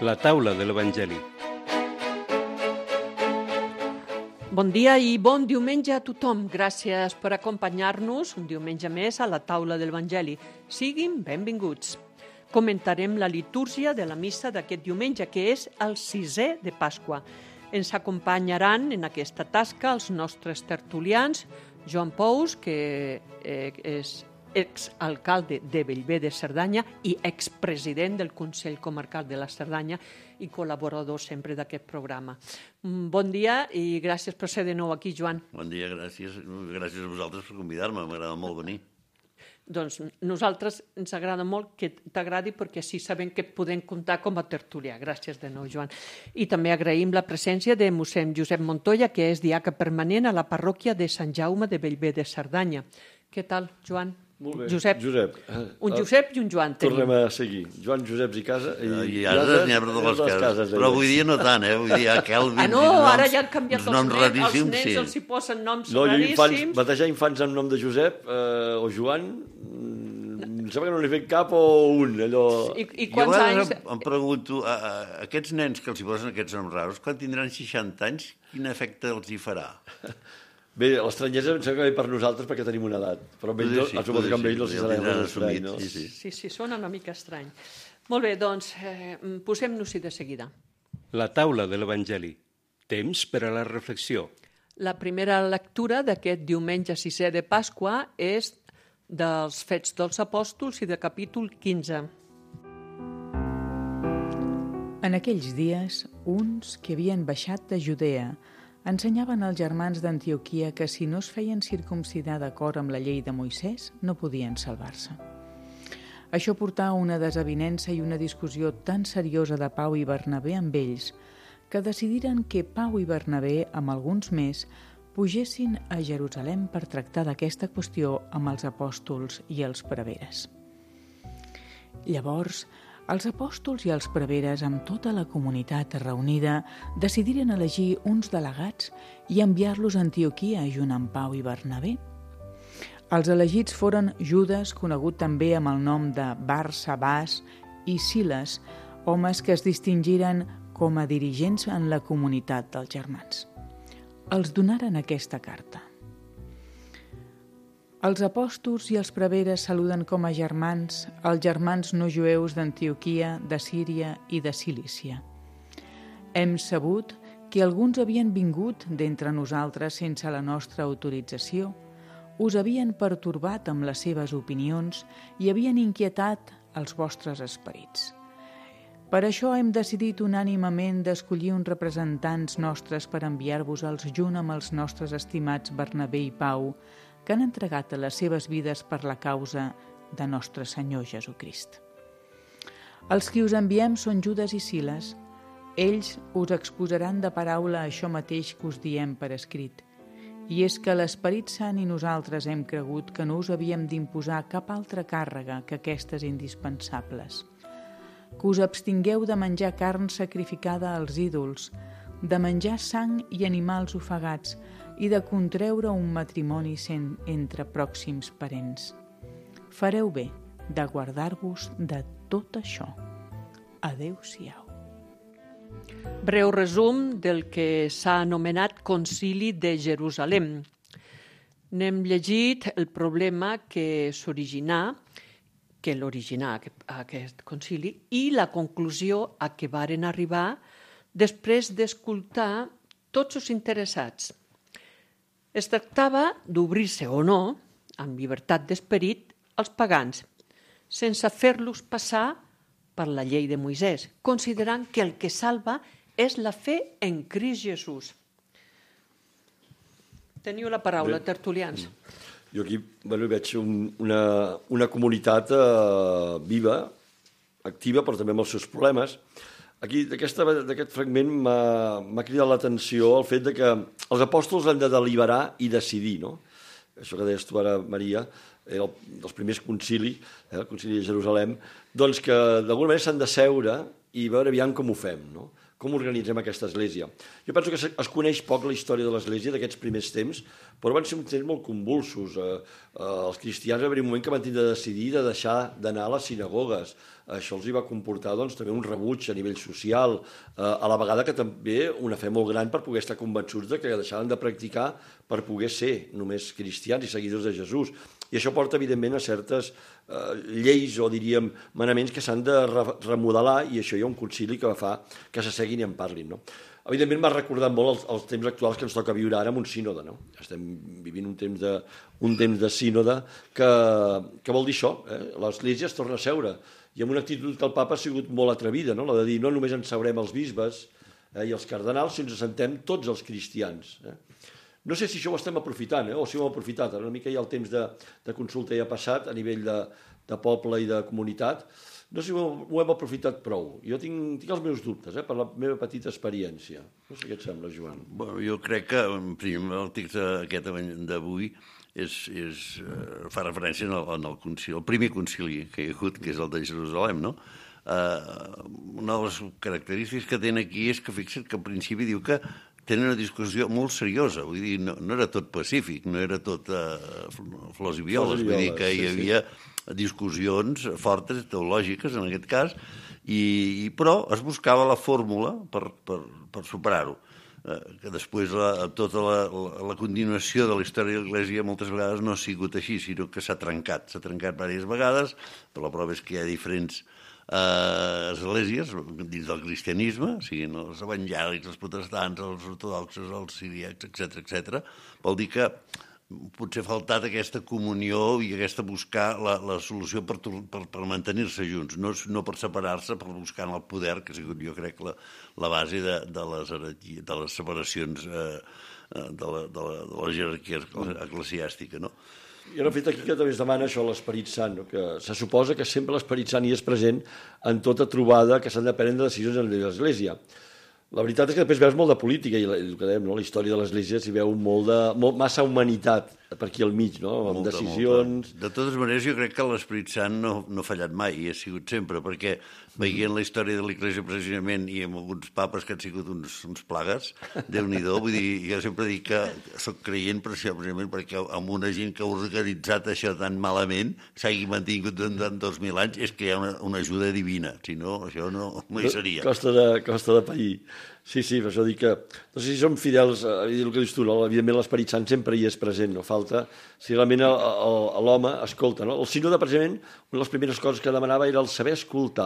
La taula de l'Evangeli. Bon dia i bon diumenge a tothom. Gràcies per acompanyar-nos un diumenge més a la taula de l'Evangeli. Siguin benvinguts. Comentarem la litúrgia de la missa d'aquest diumenge, que és el 6è de Pasqua. Ens acompanyaran en aquesta tasca els nostres tertulians, Joan Pous, que és exalcalde de Bellver de Cerdanya i expresident del Consell Comarcal de la Cerdanya i col·laborador sempre d'aquest programa. Bon dia i gràcies per ser de nou aquí, Joan. Bon dia, gràcies. Gràcies a vosaltres per convidar-me, m'agrada molt venir. Doncs nosaltres ens agrada molt que t'agradi perquè així sabem que podem comptar com a tertulià. Gràcies de nou, Joan. I també agraïm la presència de mossèn Josep Montoya, que és diaca permanent a la parròquia de Sant Jaume de Bellver de Cerdanya. Què tal, Joan? Molt bé. Josep. Un Josep i un Joan tenim. Tornem a seguir. Joan, Joseps i casa. I ases n'hi ha per totes les cases. Però avui dia no tant, Vull dir, Kelvin... no, ara ja han canviat els nens, els hi posen noms raríssims. Batejar infants amb nom de Josep o Joan, em sembla que no n'he fet cap o un, allò... I quants anys... Em pregunto, aquests nens que els hi posen aquests noms raros, quan tindran 60 anys, quin efecte els hi farà? Bé, l'estranyesa em sembla que ve per nosaltres perquè tenim una edat, però amb ells, suposo que amb ells no s'hi serà res estrany, no? Sí, sona una mica estrany. Molt bé, doncs, posem-nos-hi de seguida. La taula de l'Evangeli. Temps per a la reflexió. La primera lectura d'aquest diumenge 6è de Pasqua és dels Fets dels Apòstols i de capítol 15. En aquells dies, uns que havien baixat de Judea ensenyaven als germans d'Antioquia que si no es feien circumcidar d'acord amb la llei de Moisès, no podien salvar-se. Això portà una desavinença i una discussió tan seriosa de Pau i Bernabé amb ells que decidiren que Pau i Bernabé, amb alguns més, pugessin a Jerusalem per tractar d'aquesta qüestió amb els apòstols i els preveres. Llavors, els apòstols i els preveres, amb tota la comunitat reunida, decidiren elegir uns delegats i enviar-los a Antioquia junt amb Pau i Bernabé. Els elegits foren Judes, conegut també amb el nom de Barsabàs, i Siles, homes que es distingiren com a dirigents en la comunitat dels germans. Els donaren aquesta carta. Els apòstols i els preveres saluden com a germans els germans no jueus d'Antioquia, de Síria i de Cilícia. Hem sabut que alguns havien vingut d'entre nosaltres sense la nostra autorització, us havien pertorbat amb les seves opinions i havien inquietat els vostres esperits. Per això hem decidit unànimement d'escollir uns representants nostres per enviar-vos-els junt amb els nostres estimats Bernabé i Pau, que han entregat les seves vides per la causa de nostre Senyor Jesucrist. Els qui us enviem són Judes i Siles. Ells us exposaran de paraula això mateix que us diem per escrit. I és que l'Esperit Sant i nosaltres hem cregut que no us havíem d'imposar cap altra càrrega que aquestes indispensables. Que us abstingueu de menjar carn sacrificada als ídols, de menjar sang i animals ofegats, i de contreure un matrimoni entre pròxims parents. Fareu bé de guardar-vos de tot això. Adéu-siau. Breu resum del que s'ha anomenat Concili de Jerusalem. N'hem llegit el problema que l'originà aquest concili i la conclusió a què varen arribar després d'escoltar tots els interessats. Es tractava d'obrir-se o no, amb llibertat d'esperit, als pagans, sense fer-los passar per la llei de Moisès, considerant que el que salva és la fe en Crist Jesús. Teniu la paraula, tertulians. Jo aquí veig una comunitat viva, activa, però també amb els seus problemes. Aquí, d'aquest fragment, m'ha cridat l'atenció el fet que els apòstols han de deliberar i decidir, no? Això que deies tu ara, Maria, era dels primers concili, el concili de Jerusalem, doncs que d'alguna manera s'han de seure i veure aviam com ho fem, no? Com organitzem aquesta església. Jo penso que es coneix poc la història de l'església d'aquests primers temps, però van ser uns temps molt convulsos. Els cristians va haver un moment que van tindre de decidir de deixar d'anar a les sinagogues, això els hi va comportar doncs, també un rebuig a nivell social, a la vegada que també una fe molt gran per poder estar convençuts de que deixaven de practicar per poder ser només cristians i seguidors de Jesús. I això porta, evidentment, a certes lleis o, diríem, manaments que s'han de remodelar, i això hi ha un concili que fa que s'asseguin i en parlin, no? Evidentment m'ha recordat molt els temps actuals que ens toca viure ara amb un sínode, no? Estem vivint un temps de sínode que vol dir això, l'Església es torna a seure, i amb una actitud que el papa ha sigut molt atrevida, no? La de dir no només ens seurem els bisbes i els cardenals, sinó ens assentem tots els cristians. No sé si això ho estem aprofitant, o si ho hem aprofitat. Una mica ja el temps de consulta ja ha passat a nivell de poble i de comunitat. No sé si ho hem aprofitat prou. Jo tinc els meus dubtes, per la meva petita experiència. No sé què et sembla, Joan. Bueno, jo crec que, en primer, el text aquest d'avui fa referència al concili, el primer concili que hi ha hagut, que és el de Jerusalem, no? Una de les característiques que tenen aquí és que, fixa't que al principi diu que tenen una discussió molt seriosa, vull dir, no era tot pacífic, no era tot flors i violes, vull dir que hi havia discussions fortes, teològiques en aquest cas, però es buscava la fórmula per superar-ho. Que després tota la continuació de la història de l'Església moltes vegades no ha sigut així, sinó que s'ha trencat diverses vegades, però la prova és que hi ha diferents esglésies dins del cristianisme, siguin els evangèlics, els protestants, els ortodoxos, els siríacs, etc. Vol dir que potser ha faltat aquesta comunió i aquesta buscar la solució per mantenir-se junts, no per separar-se, per buscar el poder, que ha sigut, jo crec, la base de les separacions de la jerarquia eclesiàstica, no? I en fet aquí que també es demana això a l'Esperit Sant, no? Que se suposa que sempre l'Esperit Sant hi és present en tota trobada que s'han de prendre decisions en l'Església. La veritat és que després veus molt de política i el que dèiem, no? La història de l'Església s'hi veu massa humanitat per aquí al mig, no? Amb decisions... De totes maneres, jo crec que l'Esperit Sant no ha fallat mai, i ha sigut sempre, perquè veient la història de l'Església precisament i amb alguns papes que han sigut uns plagues, Déu-n'hi-do, vull dir, jo sempre dic que soc creient precisament perquè amb una gent que ha organitzat això tan malament s'hagi mantingut durant 2.000 anys, és que hi ha una ajuda divina, si no, això no hi seria. Costa de pair. Sí, per això dic que... No sé si som fidels, el que dius tu, no? Evidentment l'Esperit Sant sempre hi és present, no falta. Si realment l'home escolta, no? El sínode, precisament, una de les primeres coses que demanava era el saber escoltar,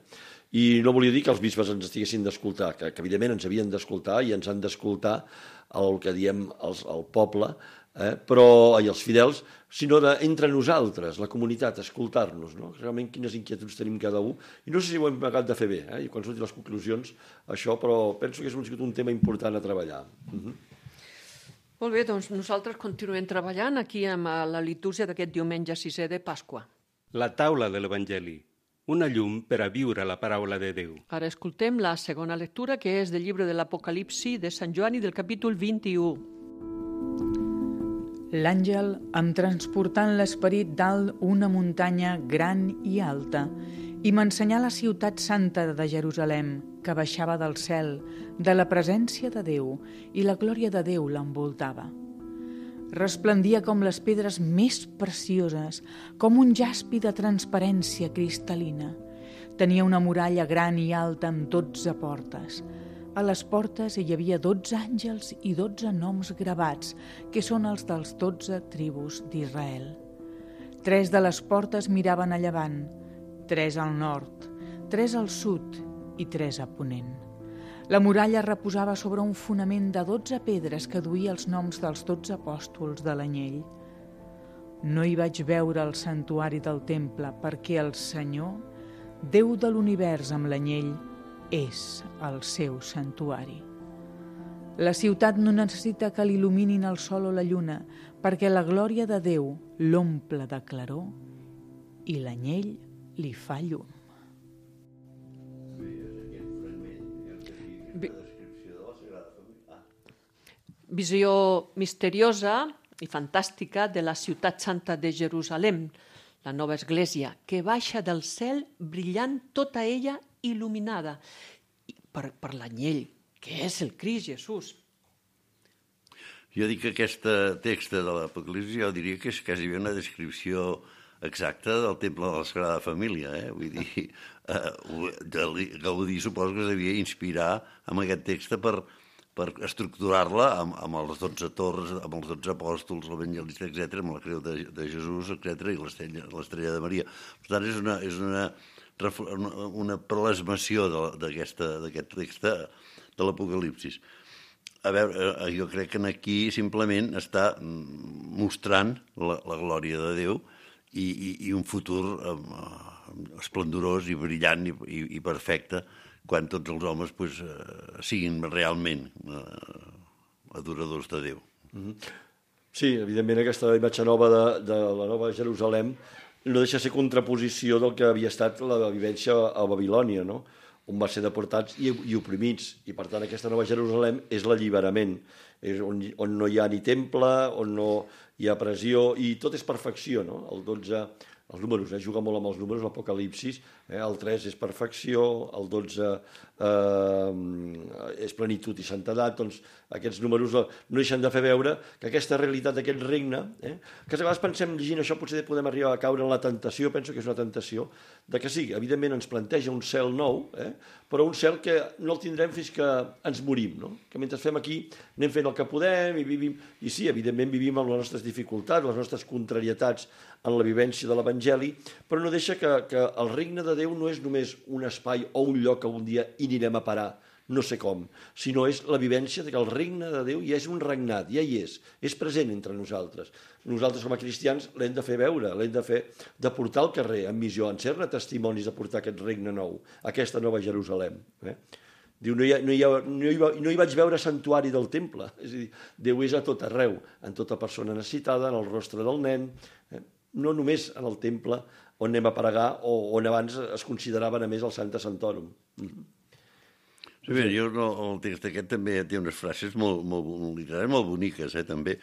I no volia dir que els bisbes ens estiguessin d'escoltar, que evidentment ens havien d'escoltar i ens han d'escoltar el que diem el poble, però, i els fidels, sinó entre nosaltres, la comunitat, escoltar-nos, no? Realment quines inquietuds tenim cada un. I no sé si ho hem acabat de fer bé, i quan surtin les conclusions, això, però penso que és un tema important a treballar. Molt bé, doncs nosaltres continuem treballant aquí amb la litúrgia d'aquest diumenge 6è de Pasqua. La taula de l'Evangeli, una llum per a viure la paraula de Déu. Ara escoltem la segona lectura, que és del llibre de l'Apocalipsi de Sant Joan i del capítol 21. L'àngel, em transportant l'esperit dalt una muntanya gran i alta, i m'ensenyà la ciutat santa de Jerusalem, que baixava del cel, de la presència de Déu, i la glòria de Déu l'envoltava. Resplendia com les pedres més precioses, com un jaspi de transparència cristal·lina. Tenia una muralla gran i alta amb 12 portes. A les portes hi havia 12 àngels i 12 noms gravats, que són els dels 12 tribus d'Israel. 3 de les portes miraven a llevant, 3 al nord, 3 al sud i 3 a ponent. La muralla reposava sobre un fonament de 12 pedres que duia els noms dels 12 apòstols de l'anyell. No hi vaig veure el santuari del temple perquè el Senyor, Déu de l'univers amb l'anyell, és el seu santuari. La ciutat no necessita que l'il·luminin el sol o la lluna, perquè la glòria de Déu l'omple de claror i l'anyell li fa llum. Visió misteriosa i fantàstica de la ciutat santa de Jerusalem, la nova església, que baixa del cel brillant tota ella il·luminada per l'anyell, que és el Crist Jesús. Jo dic que aquest text de l'Apocalipsi, jo diria que és quasi una descripció exacta del temple de la Sagrada Família, Vull dir, Gaudí suposo que es devia inspirar amb aquest text per estructurar-la amb els 12 torres, amb els 12 apòstols, l'evangelista, etc., amb la creu de Jesús, etc., i l'estrella de Maria. Per tant, és una plasmació d'aquest text de l'Apocalipsis. A veure, jo crec que aquí simplement està mostrant la glòria de Déu i un futur esplendorós i brillant i perfecte quan tots els homes siguin realment adoradors de Déu. Sí, evidentment aquesta imatge nova de la Nova Jerusalem no deixa de ser contraposició del que havia estat la vivència a Babilònia, no? On va ser deportats i oprimits. I, per tant, aquesta Nova Jerusalem és l'alliberament, és on no hi ha ni temple, on no hi ha pressió, i tot és perfecció, no? El 12, els números, juga molt amb els números, l'Apocalipsis, el 3 és perfecció, el 12 és plenitud i santedat, doncs aquests números no deixen de fer veure que aquesta realitat d'aquest regne, que a vegades pensem, llegint això, potser podem arribar a caure en la tentació, penso que és una tentació, de que sí, evidentment ens planteja un cel nou, però un cel que no el tindrem fins que ens morim, no? Que mentre fem aquí anem fent el que podem i vivim, i sí, evidentment vivim amb les nostres dificultats, les nostres contrarietats en la vivència de l'Evangeli, però no deixa que el regne de Déu no és només un espai o un lloc que un dia hi anirem a parar, no sé com, sinó és la vivència que el regne de Déu ja és un regnat, ja hi és present entre nosaltres. Nosaltres com a cristians l'hem de fer veure, l'hem de portar al carrer amb missió, en ser-ne testimonis de portar aquest regne nou, aquesta Nova Jerusalem. Diu, no hi vaig veure santuari del temple, és a dir, Déu és a tot arreu, en tota persona necessitada, en el rostre del nen, no només en el temple on anem a pregar o on abans es consideraven a més el Sancta Sanctorum. Sí, bé, el text aquest també té unes frases molt literàries, molt boniques, també.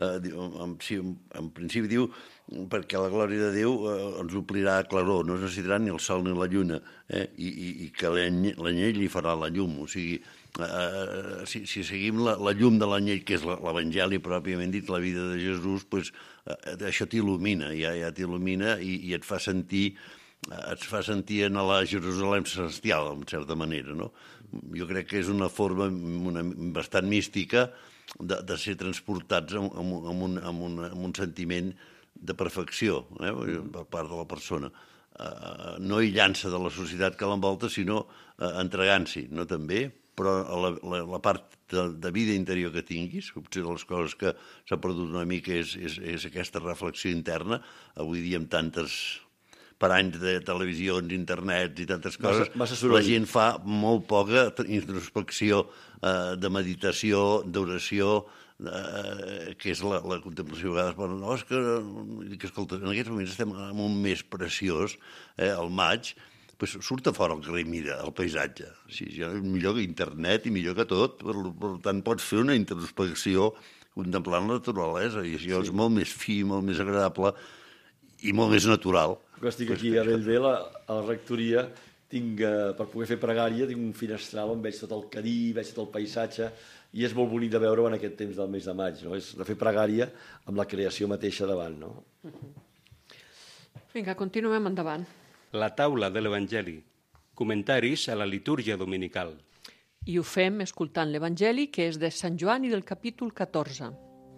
En principi diu, perquè la glòria de Déu ens omplirà a claror, no es necessitarà ni el sol ni la lluna, i que l'anyell li farà la llum. O sigui, si seguim la llum de l'anyell, que és l'Evangeli pròpiament dit, la vida de Jesús, doncs això t'il·lumina, ja t'il·lumina i et fa sentir en la Jerusalem celestial, en certa manera, no? Jo crec que és una forma bastant mística de ser transportats amb un sentiment de perfecció per part de la persona. No aïllant-se de la societat que l'envolta, sinó entregant-s'hi, no també, però la part de vida interior que tinguis, potser de les coses que s'ha perdut una mica és aquesta reflexió interna, avui dia amb tantes anys de televisions, internet i tantes coses, la gent fa molt poca introspecció de meditació, d'oració, que és la contemplació. A vegades, no, és que, escolta, en aquests moments estem en un mes preciós, al maig, surt a fora al carrer i mira el paisatge. Millor que internet i millor que tot, per tant pots fer una introspecció contemplant la naturalesa, i això és molt més fi, molt més agradable i molt més natural. Estic aquí a Bellvei, a la rectoria, per poder fer pregària, tinc un finestral on veig tot el Cadí, veig tot el paisatge, i és molt bonic de veure-ho en aquest temps del mes de maig, no? És de fer pregària amb la creació mateixa davant, no? Vinga, continuem endavant. La taula de l'Evangeli. Comentaris a la litúrgia dominical. I ho fem escoltant l'Evangeli, que és de Sant Joan i del capítol 14.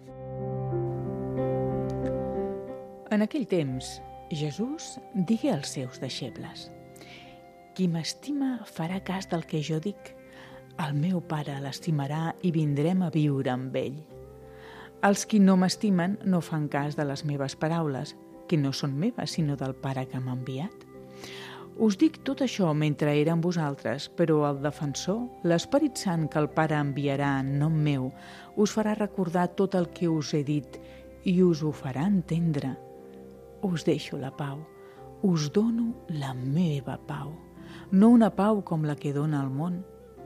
En aquell temps, Jesús digué als seus deixebles: qui m'estima farà cas del que jo dic. El meu Pare l'estimarà i vindrem a viure amb ell. Els qui no m'estimen no fan cas de les meves paraules, que no són meves, sinó del Pare que m'ha enviat. Us dic tot això mentre era amb vosaltres, però el defensor, l'Esperit Sant que el Pare enviarà en nom meu, us farà recordar tot el que us he dit i us ho farà entendre. Us deixo la pau, us dono la meva pau, no una pau com la que dona el món.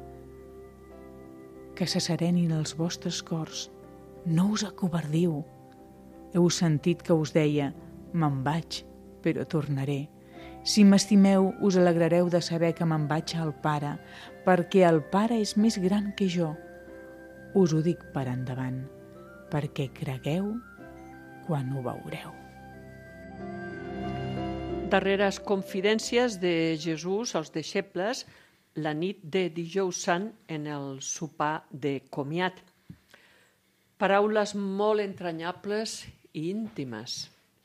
Que se serenin els vostres cors, no us acovardiu. Heu sentit que us deia, me'n vaig, però tornaré. Si m'estimeu, us alegrareu de saber que me'n vaig al Pare, perquè el Pare és més gran que jo. Us ho dic per endavant, perquè cregueu quan ho veureu. Darreres confidències de Jesús als deixebles la nit de Dijous Sant en el sopar de comiat. Paraules molt entranyables i íntimes.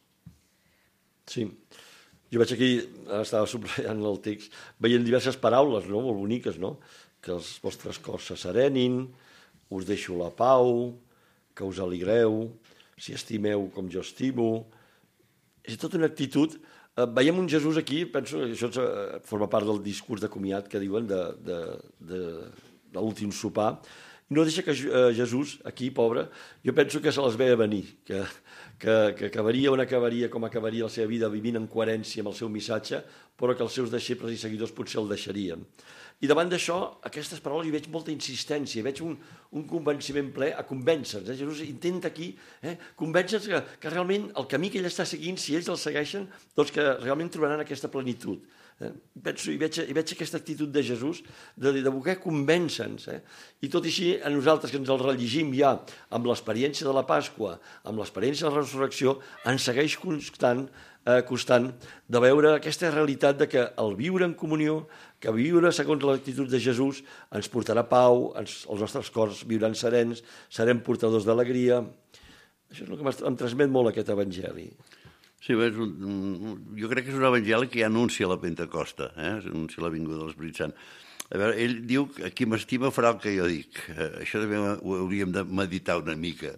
Sí. Jo veig aquí, estava subratllant el text, veient diverses paraules, no?, molt boniques, no? Que els vostres cors se serenin, us deixo la pau, que us alegreu, si estimeu com jo estimo. És tota una actitud. Veiem un Jesús aquí, penso que això forma part del discurs de comiat que diuen de l'últim sopar. No deixa que Jesús, aquí, pobre, jo penso que se les veia venir, que acabaria on acabaria, com acabaria la seva vida, vivint en coherència amb el seu missatge, però que els seus deixebles i seguidors potser el deixarien. I davant d'això, aquestes paraules hi veig molta insistència, veig un convenciment ple a convèncer-nos. Jesús intenta aquí convèncer-nos que realment el camí que ell està seguint, si ells el segueixen, doncs que realment trobaran aquesta plenitud. Penso, i veig aquesta actitud de Jesús de voler convèncer-nos. I tot i així, a nosaltres que ens el rellegim ja amb l'experiència de la Pasqua, amb l'experiència de la resurrecció, ens segueix costant de veure aquesta realitat de que el viure en comunió, que viure segons l'actitud de Jesús ens portarà pau, els nostres cors viuran serens, serem portadors d'alegria. Això és el que em transmet molt aquest evangeli. Sí, jo crec que és un evangeli que ja anuncia la Pentecosta, anuncia la vinguda de l'Esperit Sant. A veure, ell diu que qui m'estima farà el que jo dic. Això també ho hauríem de meditar una mica.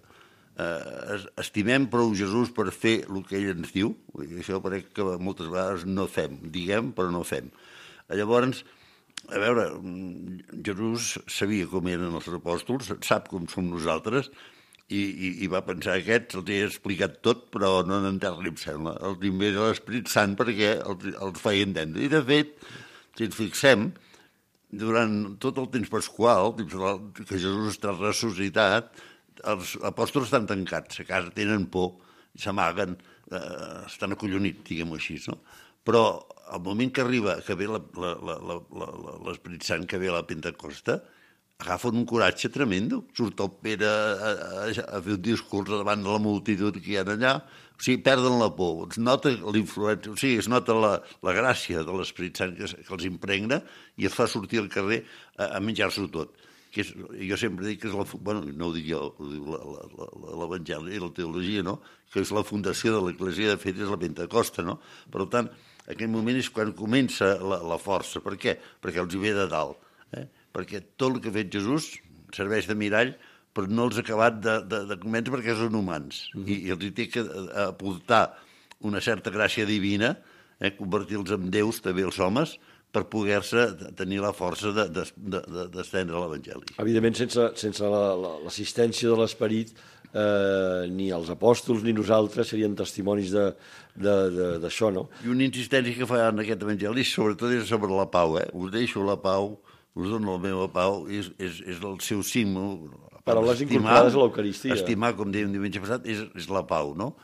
Estimem prou Jesús per fer el que ell ens diu. Això crec que moltes vegades no fem. Diguem, però no fem. Llavors, a veure, Jesús sabia com eren els apòstols, sap com som nosaltres, i va pensar que aquests els he explicat tot, però no n'entén-li, em sembla. Els invés de l'Esperit Sant perquè els feia entendre. I, de fet, si ens fixem, durant tot el temps pasqual, que Jesús està ressuscitat, els apòstols estan tancats, a casa tenen por, s'amaguen, estan acollonits, diguem-ho així, no? Però al moment que arriba, que ve l'Esperit Sant, que ve a la Pentecosta, agafen un coratge tremendo. Surt el Pere a fer un discurs davant de la multitud que hi ha allà. O sigui, perden la por. Es nota l'influència, o sigui, es nota la gràcia de l'Esperit Sant que els impregna i es fa sortir al carrer a menjar-s'ho tot. Jo sempre dic que és no ho dic jo, ho diu l'Evangeli i la teologia, no? Que és la fundació de l'Església, de fet, és la Pentecosta, no? Per tant, aquest moment és quan comença la força. Per què? Perquè els hi ve de dalt. Perquè tot el que ha fet Jesús serveix de mirall, però no els ha acabat de convèncer perquè són humans. I els hi té que aportar una certa gràcia divina, convertir-los en déus, també els homes, per poder-se tenir la força d'estendre l'Evangeli. Evidentment, sense l'assistència de l'Esperit, ni els apòstols ni nosaltres serien testimonis d'això, no? I una insistència que fa en aquest Evangeli, sobretot és sobre la pau. Us deixo la pau, us dono la meva pau, és el seu símbol. Paraules incorporades a l'Eucaristia. Estimar, com dèiem diumenge passat, és la pau, no?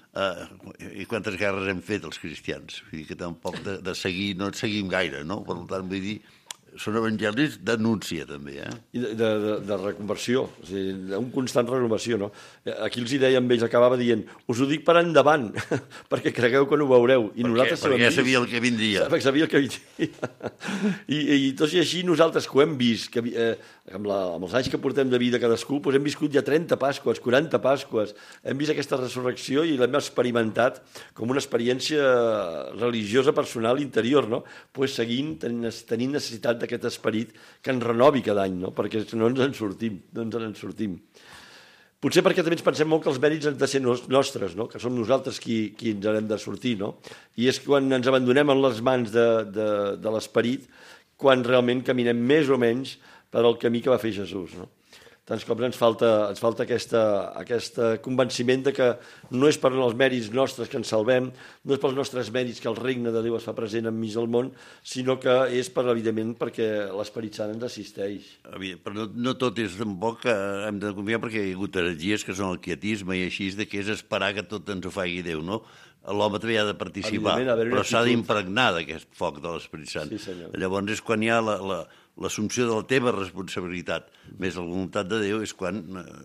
I quantes guerres hem fet els cristians? Vull dir que tampoc de seguir, no et seguim gaire, no? Per tant, vull dir, són evangelis d'anúncia, també, I de reconversió, o sigui, un constant renovació, no? Aquí els hi dèiem, ells acabava dient, us ho dic per endavant, perquè cregueu que no ho veureu. Perquè ja sabia el que vindria. Perquè sabia el que vindria. I tot i així nosaltres que ho hem vist, que amb els anys que portem de vida cadascú, doncs hem viscut ja 30 Pasques, 40 Pasques, hem vist aquesta resurrecció i l'hem experimentat com una experiència religiosa, personal, interior, no? Pues seguint, tenint necessitat d'aquest esperit que ens renovi cada any, no? Perquè no ens en sortim, Potser perquè també ens pensem molt que els mèrits han de ser nostres, no? Que som nosaltres qui ens n'hem de sortir, no? I és quan ens abandonem en les mans de l'esperit quan realment caminem més o menys per al camí que va fer Jesús, no? Tants cops ens falta aquest convenciment de que no és per els mèrits nostres que ens salvem, no és pels nostres mèrits que el regne de Déu es fa present enmig del món, sinó que és evidentment perquè l'Esperit Sant ens assisteix. Però no tot és tampoc que hem de confiar perquè hi ha hagut heretgies que són el quietisme i així, de que és esperar que tot ens ho faci Déu, no? L'home també ha de participar, però s'ha d'impregnar d'aquest foc de l'Esperit Sant. Sí, senyor. Llavors és quan hi ha l'assumpció de la teva responsabilitat, més la voluntat de Déu, és quan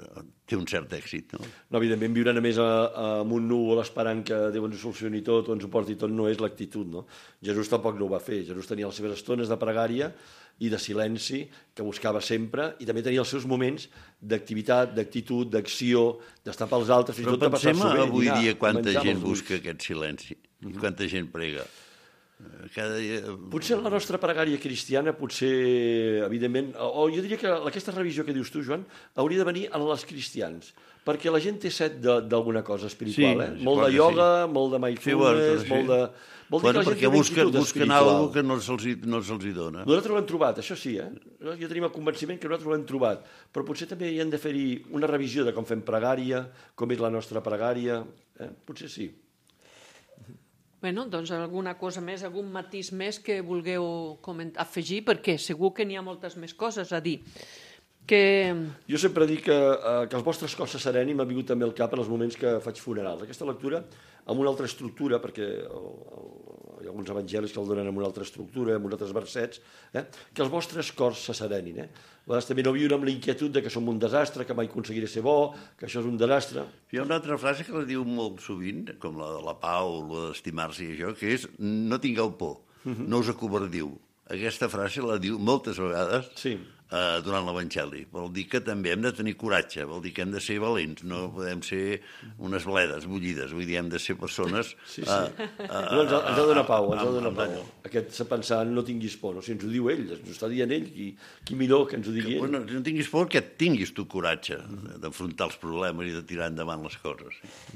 té un cert èxit, no? No, evidentment, viure només amb un núvol esperant que Déu ens ho solucioni tot o ens ho porti tot no és l'actitud, no? Jesús tampoc no ho va fer. Jesús tenia les seves estones de pregària i de silenci que buscava sempre, i també tenia els seus moments d'activitat, d'actitud, d'acció, d'estar pels altres, fins i tot de passar-s'ho bé. Avui dia quanta gent busca aquest silenci, i quanta gent prega. Cada dia... Potser la nostra pregària cristiana, potser, evidentment, o jo diria que aquesta revisió que dius tu, Joan, hauria de venir en les cristians, perquè la gent té set d'alguna cosa espiritual, Sí, molt de ioga, molt de mindfulness, sí. molt de... Bueno, perquè busquen alguna que no se'ls hi dona. Nosaltres ho hem trobat, això sí, Jo tenim el convenciment que nosaltres ho hem trobat, però potser també hi hem de fer-hi una revisió de com fem pregària, com és la nostra pregària, potser sí. Bueno, doncs alguna cosa més, algun matís més que vulgueu afegir, perquè segur que n'hi ha moltes més coses a dir. Jo sempre dic que els vostres cors se serenin, m'ha vingut també al cap en els moments que faig funerals. Aquesta lectura, amb una altra estructura, perquè hi ha alguns evangelis que el donen amb una altra estructura, amb uns altres versets, que els vostres cors se serenin. A vegades també no viure amb la inquietud de que som un desastre, que mai aconseguiré ser bo, que això és un desastre. Hi ha una altra frase que la diu molt sovint, com la de la pau, la d'estimar-se i això, que és no tingueu por, no us acovardiu. Aquesta frase la diu moltes vegades durant l'Evangeli. Vol dir que també hem de tenir coratge, vol dir que hem de ser valents, no podem ser unes bledes bullides, vull dir, hem de ser persones... Ens ha de donar pau, ens ha de donar pau. Aquest pensar, no tinguis por, no? Si ens ho diu ell, ens ho està dient ell, qui millor que ens ho digui ell. Bueno, no tinguis por, que tinguis tu coratge d'afrontar els problemes i de tirar endavant les coses.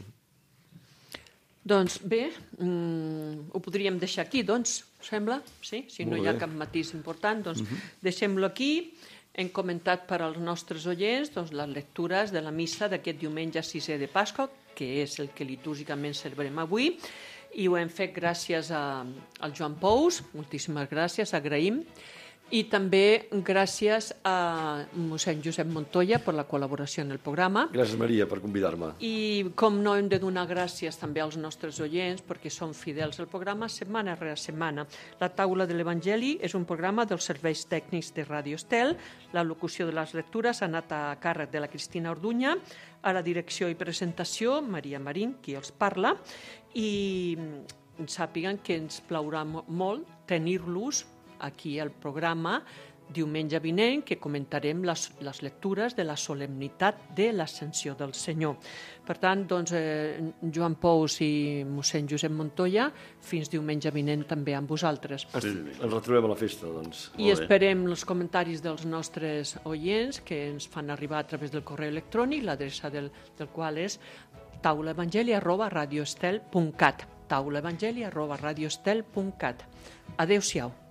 Doncs bé, ho podríem deixar aquí, doncs, sembla? Sí? Si no hi ha cap matís important, doncs deixem-lo aquí. Hem comentat per als nostres oients les lectures de la missa d'aquest diumenge 6è de Pasqua, que és el que litúrgicament celebrem avui, i ho hem fet gràcies al Joan Pous, moltíssimes gràcies, agraïm, i també gràcies a mossèn Josep Montoya per la col·laboració en el programa. Gràcies, Maria, per convidar-me. I com no hem de donar gràcies també als nostres oients perquè són fidels al programa setmana rere setmana. La taula de l'Evangeli és un programa dels serveis tècnics de Ràdio Estel. La locució de les lectures ha anat a càrrec de la Cristina Orduña, a la direcció i presentació Maria Marín, qui els parla, i sàpiguen que ens plaurà molt tenir-los aquí al programa diumenge vinent, que comentarem les lectures de la solemnitat de l'Ascensió del Senyor. Per tant, doncs, Joan Pous i mossèn Josep Montoya, fins diumenge vinent també amb vosaltres. Ens retrobem a la festa, doncs. I esperem els comentaris dels nostres oients que ens fan arribar a través del correu electrònic, l'adreça del qual és taulaevangeli@radioestel.cat taulaevangeli@radioestel.cat. Adéu-siau.